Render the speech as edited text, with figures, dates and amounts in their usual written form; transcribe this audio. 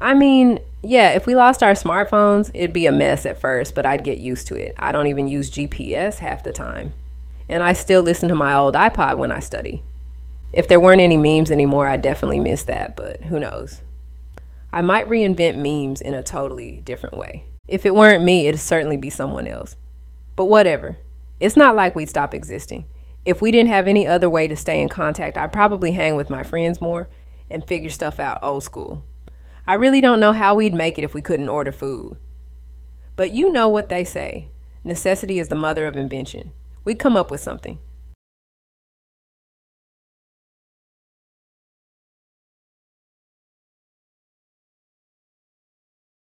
I mean, yeah, if we lost our smartphones, it'd be a mess at first, but I'd get used to it. I don't even use GPS half the time. And I still listen to my old iPod when I study. If there weren't any memes anymore, I definitely miss that, but who knows? I might reinvent memes in a totally different way. If it weren't me, it'd certainly be someone else. But whatever. It's not like we'd stop existing. If we didn't have any other way to stay in contact, I'd probably hang with my friends more and figure stuff out old school. I really don't know how we'd make it if we couldn't order food. But you know what they say. Necessity is the mother of invention. We'd come up with something.